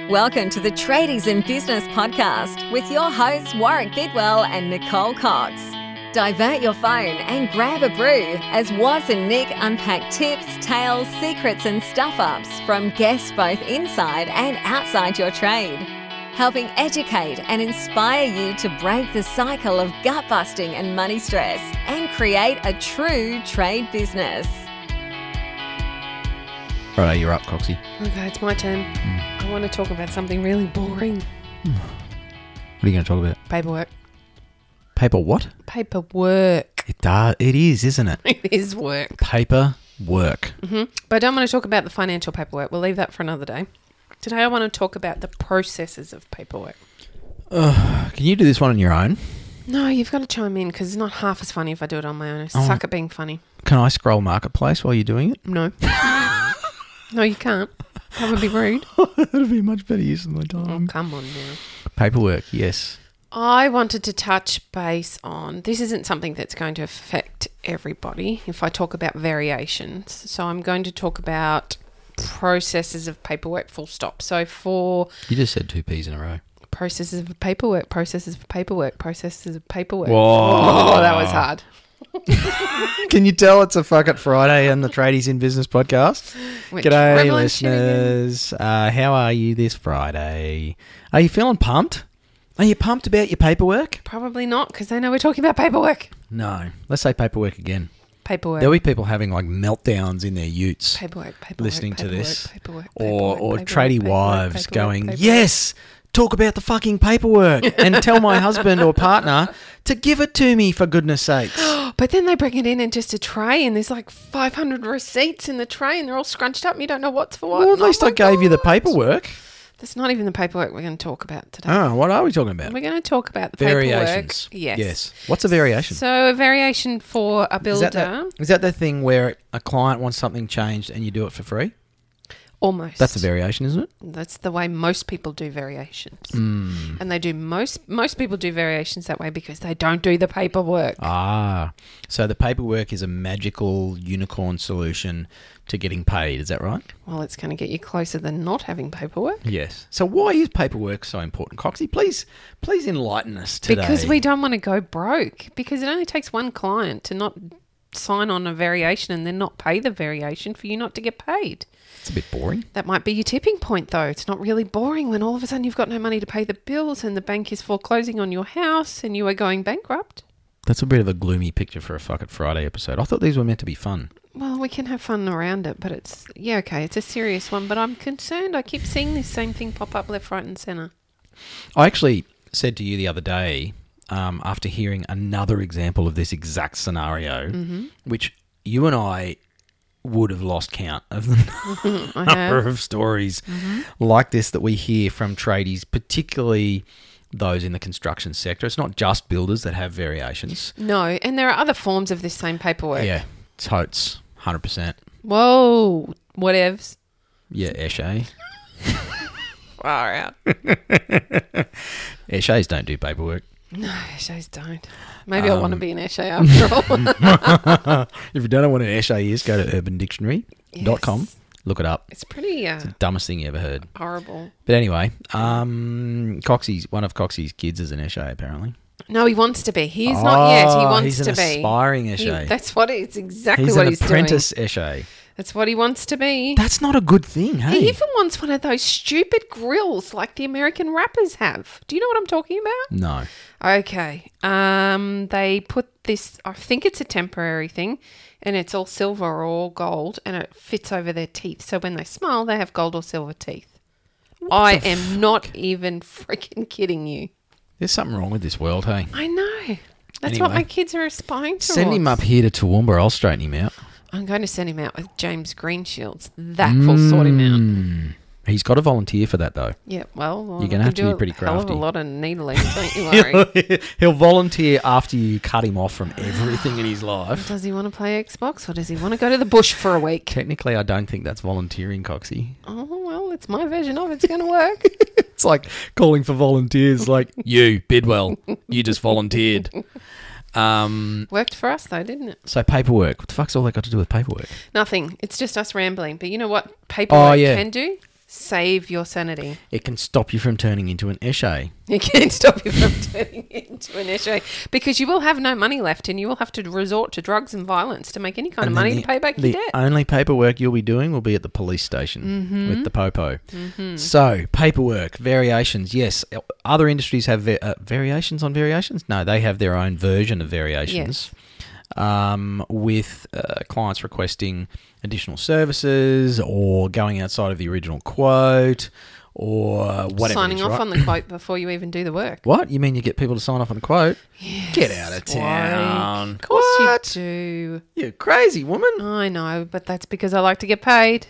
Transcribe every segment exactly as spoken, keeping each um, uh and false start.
Welcome to the Tradies in Business podcast with your hosts Warwick Bidwell and Nicole Cox. Divert your phone and grab a brew as Waz and Nick unpack tips, tales, secrets and stuff-ups from guests both inside and outside your trade, helping educate and inspire you to break the cycle of gut-busting and money stress and create a true trade business. Right, you're up, Coxie. Okay, it's my turn. Mm. I want to talk about something really boring. What are you going to talk about? Paperwork. Paper what? Paperwork. It does. It is, isn't it? It is work. Paper work. Mm-hmm. But I don't want to talk about the financial paperwork. We'll leave that for another day. Today I want to talk about the processes of paperwork. Uh, can you do this one on your own? No, you've got to chime in because it's not half as funny if I do it on my own. I Oh. suck at being funny. Can I scroll Marketplace while you're doing it? No. No, you can't. That would be rude. That'd be much better use of my Oh, time. come on now. Paperwork, yes. I wanted to touch base on, this isn't something that's going to affect everybody if I talk about variations. So I'm going to talk about processes of paperwork, full stop. So for You just said two P's in a row. processes of paperwork, processes of paperwork, processes of paperwork. Whoa. Oh, that was hard. Can you tell it's a Fuck It Friday on the Tradies in Business podcast? Went G'day, dribbling shit again. listeners. Uh, how are you this Friday? Are you feeling pumped? Are you pumped about your paperwork? Probably not because I know we're talking about paperwork. No. Let's say paperwork again. Paperwork. There'll be people having like meltdowns in their utes Paperwork, paperwork, listening to paperwork, this. paperwork, or paperwork, or paperwork, tradie paperwork, wives paperwork, going, paperwork. yes, talk about the fucking paperwork and tell my husband or partner to give it to me for goodness sakes. But then they bring it in in just a tray and there's like five hundred receipts in the tray and they're all scrunched up and you don't know what's for what. Well, at least Oh I my gave you the God. paperwork. That's not even the paperwork we're going to talk about today. Oh, what are we talking about? We're going to talk about the Variations. paperwork. Yes. Yes. What's a variation? So a variation for a Is builder, that, the, is that the thing where a client wants something changed and you do it for free? almost. That's a variation, isn't it? That's the way most people do variations. Mm. And they do most most people do variations that way because they don't do the paperwork. Ah, so the paperwork is a magical unicorn solution to getting paid. Is that right? Well, it's going to get you closer than not having paperwork. Yes. So why is paperwork so important, Coxie? Please, please enlighten us today. Because we don't want to go broke. Because it only takes one client to not sign on a variation and then not pay the variation for you not to get paid. It's a bit boring. That might be your tipping point, though. It's not really boring when all of a sudden you've got no money to pay the bills and the bank is foreclosing on your house and you are going bankrupt. That's a bit of a gloomy picture for a Fuck It Friday episode. I thought these were meant to be fun. Well, we can have fun around it, but it's, yeah, okay, it's a serious one. But I'm concerned. I keep seeing this same thing pop up left, right and centre. I actually said to you the other day, um, after hearing another example of this exact scenario, Mm-hmm. which you and I would have lost count of the I number have. of stories Mm-hmm. like this that we hear from tradies, particularly those in the construction sector. It's not just builders that have variations. No, and there are other forms of this same paperwork. Yeah, totes, one hundred percent. Whoa, whatevs. Yeah, Eshe. Far out. Eshes don't do paperwork. No, Eshes don't. Maybe I want to Um, be an Eshe after all. If you don't know what an Eshe is, go to urban dictionary dot com. Yes. Look it up. It's pretty uh, Dumbest thing you ever heard. horrible. But anyway, um, Coxie's one of Coxie's kids is an Eshe, apparently. No, he wants to be. He's not yet. He Oh, wants he's to an be. aspiring He- Eshe. that's what it- it's exactly He's what an he's apprentice doing. Eshe. That's what he wants to be. That's not a good thing, hey? He even wants one of those stupid grills like the American rappers have. Do you know what I'm talking about? No. Okay. Um, they put this, I think it's a temporary thing, and it's all silver or all gold, and it fits over their teeth. So when they smile, they have gold or silver teeth. I the am not even freaking kidding you. There's something wrong with this world, hey? I know. That's Anyway. what my kids are aspiring to. Send him up here to Toowoomba. I'll straighten him out. I'm going to send him out with James Greenshields. That will sort him out. Mm. He's got to volunteer for that, though. Yeah, well, well You're gonna I have can to do be pretty a hell of crafty. a lot of needling, don't you worry. He'll volunteer after you cut him off from everything in his life. Does he want to play Xbox or does he want to go to the bush for a week? Technically, I don't think that's volunteering, Coxie. Oh, well, it's my version of it's going to work. It's like calling for volunteers, like, you, Bidwell, you just volunteered. Um, Worked for us, though, didn't it? so paperwork. What the fuck's all that got to do with paperwork? Nothing. It's just us rambling. But you know what paperwork Oh, yeah. can do? save your sanity. It can stop you from turning into an eshay. It can stop you from turning into an issue because you will have no money left and you will have to resort to drugs and violence to make any kind And of then money the- to pay back The your debt. only paperwork you'll be doing will be at the police station Mm-hmm. with the popo. So, paperwork, variations. Yes, other industries have va- uh, variations on variations. No, they have their own version of variations. Um, with uh, clients requesting additional services or going outside of the original quote or whatever. Signing it is, off right? on the quote before you even do the work. What? You mean you get people to sign off on the quote? Get out of town. Of course What? you do. You crazy woman. I know, but that's because I like to get paid.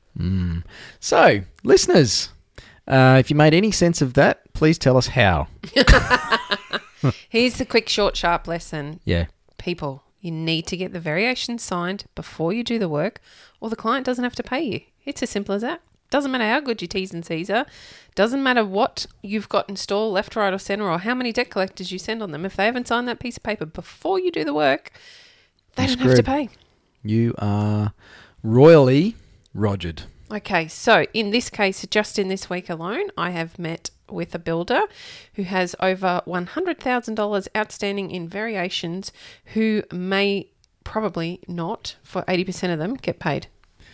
So, listeners, uh, if you made any sense of that, please tell us how. Here's the quick, short, sharp lesson. Yeah. People, you need to get the variations signed before you do the work or the client doesn't have to pay you. It's as simple as that. Doesn't matter how good your T's and C's are. Doesn't matter what you've got installed left, right or centre or how many debt collectors you send on them. If they haven't signed that piece of paper before you do the work, they You're don't have to screwed. pay. You are royally rogered. Okay, so in this case, just in this week alone, I have met with a builder who has over one hundred thousand dollars outstanding in variations who may probably not, for eighty percent of them, get paid.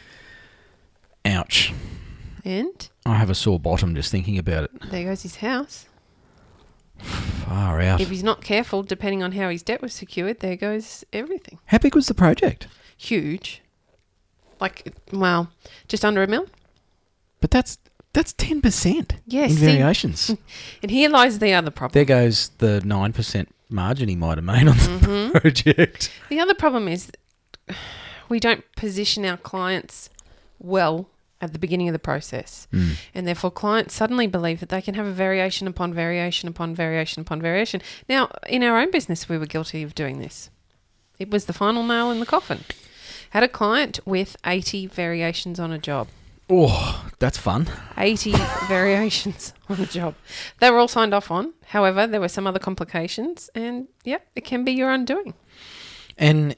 Ouch. And I have a sore bottom just thinking about it. there goes his house. Far out. If he's not careful, depending on how his debt was secured, there goes everything. How big was the project? Huge. Like, well, just under a mil. But that's that's ten percent Yes, in see- variations. And here lies the other problem. There goes the nine percent margin he might have made on the Mm-hmm. project. The other problem is we don't position our clients well at the beginning of the process. Mm. And therefore clients suddenly believe that they can have a variation upon variation upon variation upon variation. Now, in our own business, we were guilty of doing this. It was the final nail in the coffin. Had a client with eighty variations on a job. Oh, that's fun. eighty variations on a job. They were all signed off on. However, there were some other complications and, yeah, it can be your undoing. And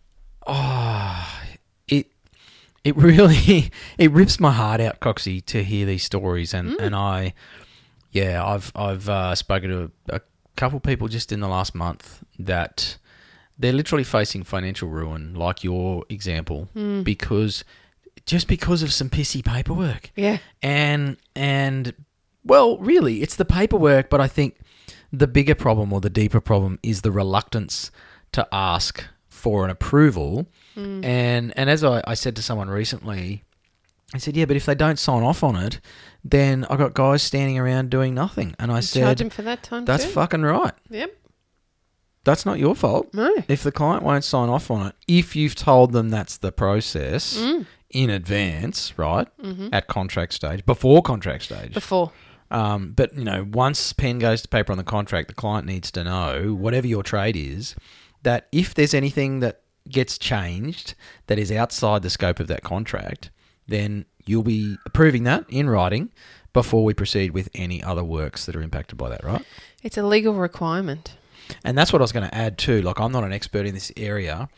oh, it it really it rips my heart out, Coxie, to hear these stories. And, and I, yeah, I've I've uh, spoken to a, a couple people just in the last month that they're literally facing financial ruin, like your example, because just because of some pissy paperwork. Yeah. And and well, really, it's the paperwork, but I think the bigger problem or the deeper problem is the reluctance to ask for an approval. Mm. And and as I, I said to someone recently, I said, yeah, but if they don't sign off on it, then I got guys standing around doing nothing. And I Charge said, them for that time that's too. fucking right. Yep. That's not your fault. No. If the client won't sign off on it, if you've told them that's the process Mm. in advance, right, Mm-hmm. at contract stage, before contract stage. Before. Um, but, you know, once pen goes to paper on the contract, the client needs to know, whatever your trade is, that if there's anything that gets changed that is outside the scope of that contract, then you'll be approving that in writing before we proceed with any other works that are impacted by that, right? It's a legal requirement. And that's what I was going to add too. Like, I'm not an expert in this area,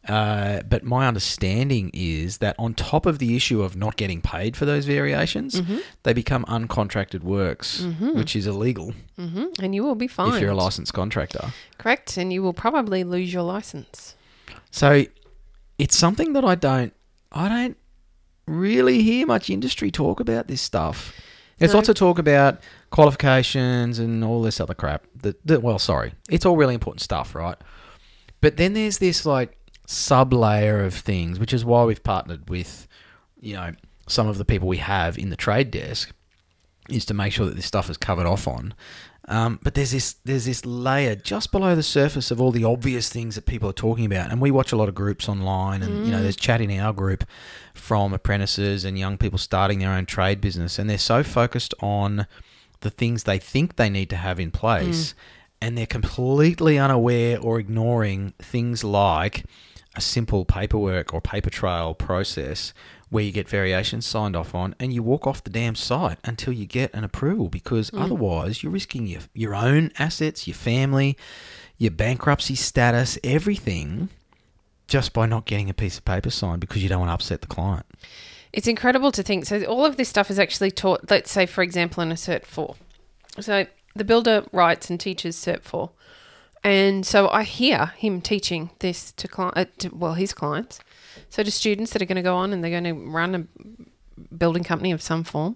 uh, but my understanding is that on top of the issue of not getting paid for those variations, Mm-hmm. they become uncontracted works, which is illegal Hmm. And you will be fined. if you're a licensed contractor. Correct. And you will probably lose your license. So it's something that I don't, I don't really hear much industry talk about this stuff. There's No. lots of talk about qualifications and all this other crap. That, that well, sorry, it's all really important stuff, right? But then there's this like sub layer of things, which is why we've partnered with, you know, some of the people we have in the trade desk, is to make sure that this stuff is covered off on. Um, but there's this there's this layer just below the surface of all the obvious things that people are talking about, and we watch a lot of groups online, and you know, there's chat in our group from apprentices and young people starting their own trade business, and they're so focused on the things they think they need to have in place, and they're completely unaware or ignoring things like a simple paperwork or paper trail process where you get variations signed off on and you walk off the damn site until you get an approval, because otherwise you're risking your, your own assets, your family, your bankruptcy status, everything, just by not getting a piece of paper signed because you don't want to upset the client. It's incredible to think. So all of this stuff is actually taught, let's say, for example, in a Cert four. So the builder writes and teaches Cert four. And so I hear him teaching this to, cli- uh, to well, his clients. So to students that are going to go on and they're going to run a building company of some form.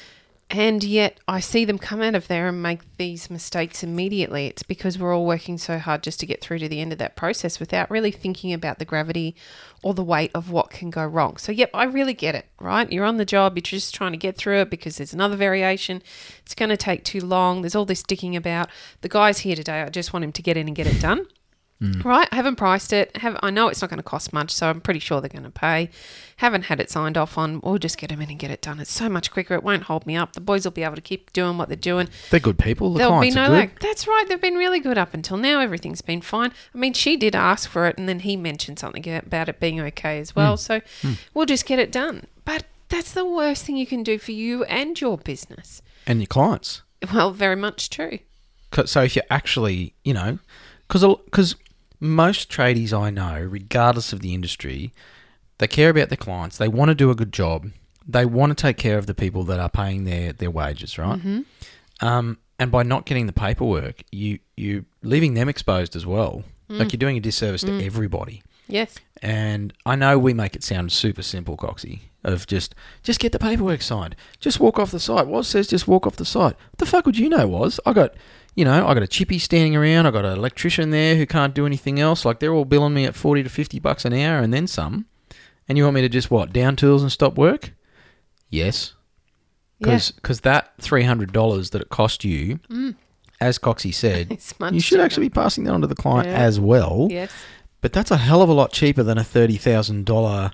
And yet I see them come out of there and make these mistakes immediately. It's because we're all working so hard just to get through to the end of that process without really thinking about the gravity or the weight of what can go wrong. So, yep, I really get it, right? You're on the job. You're just trying to get through it because there's another variation. It's going to take too long. There's all this dicking about. The guy's here today. I just want him to get in and get it done. Mm. Right? I haven't priced it. Have I know it's not going to cost much, so I'm pretty sure they're going to pay. Haven't had it signed off on. We'll just get them in and get it done. It's so much quicker. It won't hold me up. The boys will be able to keep doing what they're doing. They're good people. The There'll clients be no are good. lag. That's right. They've been really good up until now. Everything's been fine. I mean, she did ask for it, and then he mentioned something about it being okay as well. Mm. So mm. we'll just get it done. But that's the worst thing you can do for you and your business. And your clients. Well, very much true. So if you actually, you know, because most tradies I know, regardless of the industry, they care about their clients. They want to do a good job. They want to take care of the people that are paying their, their wages, right? Mm-hmm. Um, and by not getting the paperwork, you, you're leaving them exposed as well. Mm. Like you're doing a disservice mm. to everybody. Yes. And I know we make it sound super simple, Coxie, of just, just get the paperwork signed. Just walk off the site. Woz says just walk off the site. What the fuck would you know, Woz? I got... You know, I got a chippy standing around. I got an electrician there who can't do anything else. Like they're all billing me at forty to fifty bucks an hour and then some. And you want me to just what, down tools and stop work? Yes, because yeah. that three hundred dollars that it cost you, mm. as Coxie said, you should cheaper. actually be passing that on to the client yeah. as well. Yes, but that's a hell of a lot cheaper than a thirty thousand dollar,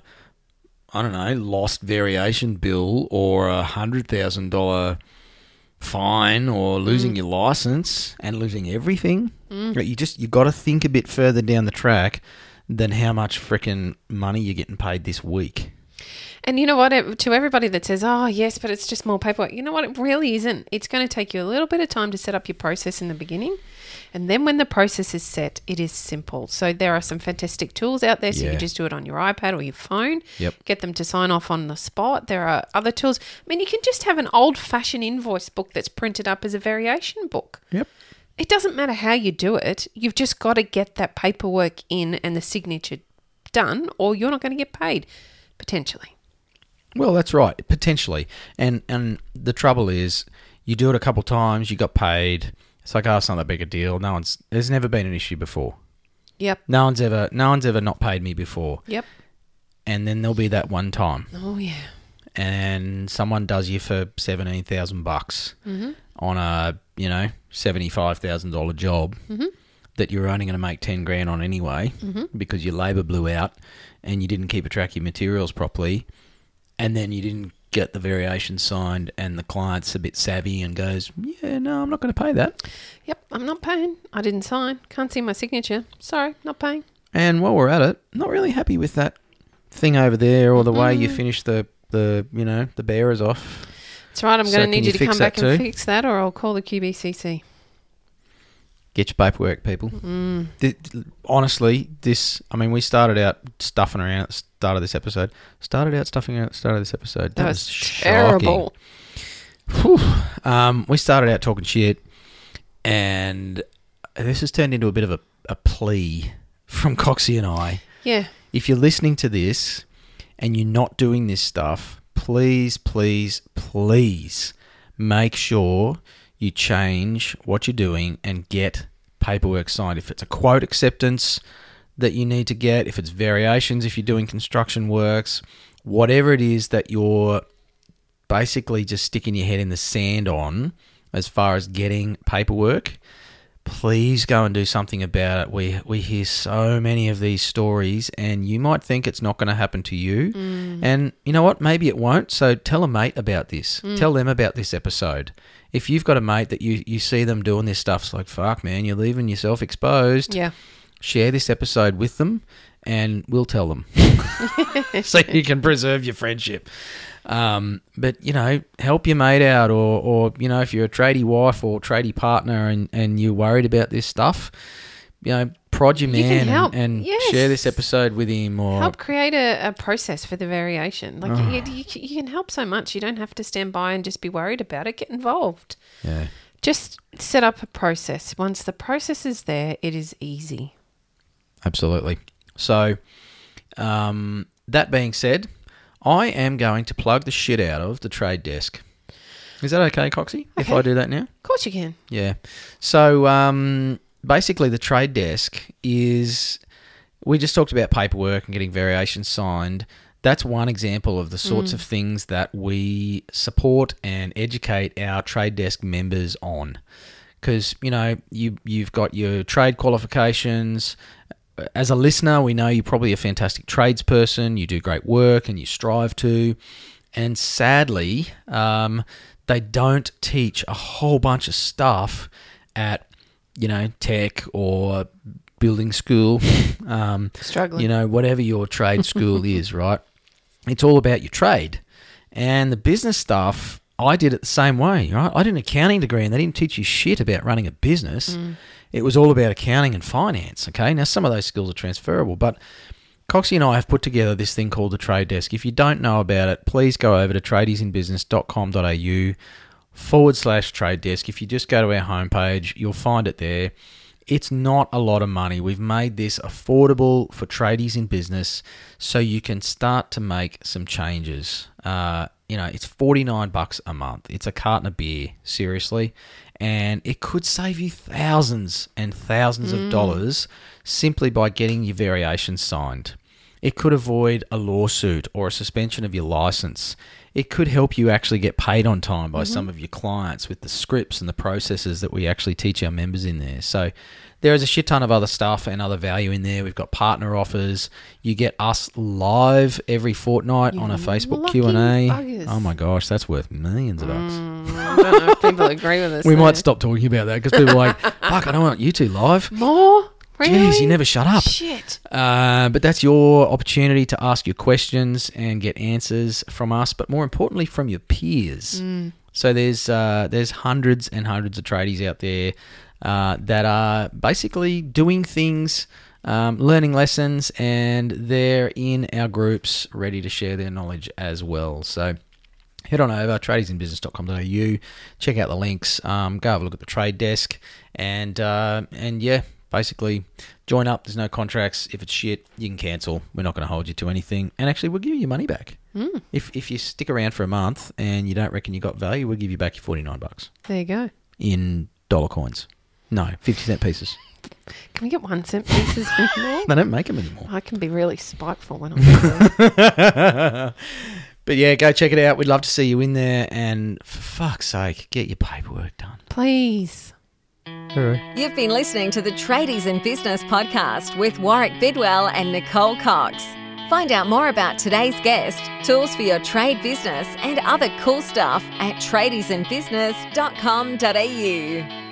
I don't know, lost variation bill or a hundred thousand dollar fine or losing mm. your license and losing everything. Mm. You just you got to think a bit further down the track than how much freaking money you're getting paid this week. And you know what? It, to everybody that says, "Oh, yes, but it's just more paperwork," you know what? It really isn't. It's going to take you a little bit of time to set up your process in the beginning. And then when the process is set, it is simple. So there are some fantastic tools out there. So yeah. you can just do it on your iPad or your phone. Yep. Get them to sign off on the spot. There are other tools. I mean, you can just have an old-fashioned invoice book that's printed up as a variation book. Yep. It doesn't matter how you do it. You've just got to get that paperwork in and the signature done, or you're not going to get paid, potentially. Well, that's right, potentially. And and the trouble is, you do it a couple times, you got paid. It's like, oh, it's not that big a deal. No one's. There's never been an issue before. Yep. No one's ever. No one's ever not paid me before. Yep. And then there'll be that one time. Oh yeah. And someone does you for seventeen thousand bucks mm-hmm. on a you know seventy five thousand dollar job mm-hmm. that you're only going to make ten grand on anyway mm-hmm. because your labour blew out and you didn't keep a track of your materials properly, and then you didn't get the variation signed, and the client's a bit savvy and goes, yeah, no, I'm not going to pay that. Yep, I'm not paying. I didn't sign. Can't see my signature. Sorry, not paying. And while we're at it, not really happy with that thing over there or the mm-hmm. way you finish the, the, you know, the bearers off. That's right. I'm So going to need can you you to come fix back that and too? fix that, or I'll call the Q B C C. Get your paperwork, people. Mm. Th- honestly, this, I mean, we started out stuffing around at the start of this episode. Started out stuffing around at the start of this episode. That, That was, was terrible. Whew. Um, we started out talking shit, and this has turned into a bit of a, a plea from Coxie and I. Yeah. If you're listening to this and you're not doing this stuff, please, please, please make sure you change what you're doing and get paperwork signed. If it's a quote acceptance that you need to get, if it's variations, if you're doing construction works, whatever it is that you're basically just sticking your head in the sand on as far as getting paperwork, please go and do something about it. We we hear so many of these stories, and you might think it's not going to happen to you. Mm. And you know what? Maybe it won't. So tell a mate about this. Mm. Tell them about this episode. If you've got a mate that you, you see them doing this stuff, it's like, fuck, man, you're leaving yourself exposed. Yeah. Share this episode with them, and we'll tell them. So you can preserve your friendship. Um, but, you know, help your mate out, or, or, you know, if you're a tradie wife or tradie partner and, and you're worried about this stuff, you know, prod your You can man help. and, and Yes. share this episode with him, or Help create a, a process for the variation. Like Oh. you, you, you can help so much. You don't have to stand by and just be worried about it. Get involved. yeah, Just set up a process. Once the process is there, it is easy. absolutely. So, um, that being said, I am going to plug the shit out of the Trade Desk. Is that okay, Coxie? If Okay. I do that now? Of course you can. Yeah. So um, basically, the Trade Desk is. We just talked about paperwork and getting variations signed. That's one example of the sorts of things that we support and educate our Trade Desk members on. Because, you know, you, you've got your trade qualifications. As a listener, we know you're probably a fantastic tradesperson. You do great work and you strive to. And sadly, um, they don't teach a whole bunch of stuff at, you know, tech or building school, um, Struggling. you know, whatever your trade school is, right? It's all about your trade. And the business stuff, I did it the same way, right? I did an accounting degree and they didn't teach you shit about running a business. Mm. It was all about accounting and finance, okay? Now, some of those skills are transferable, but Coxie and I have put together this thing called the Trade Desk. If you don't know about it, please go over to tradiesinbusiness.com.au forward slash trade desk. If you just go to our homepage, you'll find it there. It's not a lot of money. We've made this affordable for tradies in business so you can start to make some changes. Uh, you know, it's forty-nine bucks a month. It's a carton of beer, seriously. And it could save you thousands and thousands of dollars simply by getting your variations signed. It could avoid a lawsuit or a suspension of your license. It could help you actually get paid on time by some of your clients with the scripts and the processes that we actually teach our members in there. So there is a shit ton of other stuff and other value in there. We've got partner offers. You get us live every fortnight on a You Facebook lucky Q and A. buggers. Oh my gosh, that's worth millions of bucks. Mm, I don't know if people agree with us. We there. might stop talking about that because people are like, fuck, I don't want you two live. More? Really? Jeez, you never shut up. Shit. Uh, but that's your opportunity to ask your questions and get answers from us, but more importantly, from your peers. Mm. So there's uh, there's hundreds and hundreds of tradies out there uh, that are basically doing things, um, learning lessons, and they're in our groups ready to share their knowledge as well. So head on over, tradiesinbusiness dot com dot a u, check out the links, um, go have a look at the Trade Desk, and uh, and yeah, basically join up. There's no contracts. If it's shit, you can cancel. We're not going to hold you to anything. And actually, we'll give you your money back. Mm. If if you stick around for a month and you don't reckon you got value, we'll give you back your forty-nine bucks There you go. in dollar coins. No, fifty cent pieces. Can we get one cent pieces anymore? They don't make them anymore. I can be really spiteful when I'm there. But yeah, go check it out. We'd love to see you in there. And for fuck's sake, get your paperwork done. Please. You've been listening to the Tradies in Business podcast with Warwick Bidwell and Nicole Cox. Find out more about today's guest, tools for your trade business, and other cool stuff at tradiesinbusiness dot com dot a u.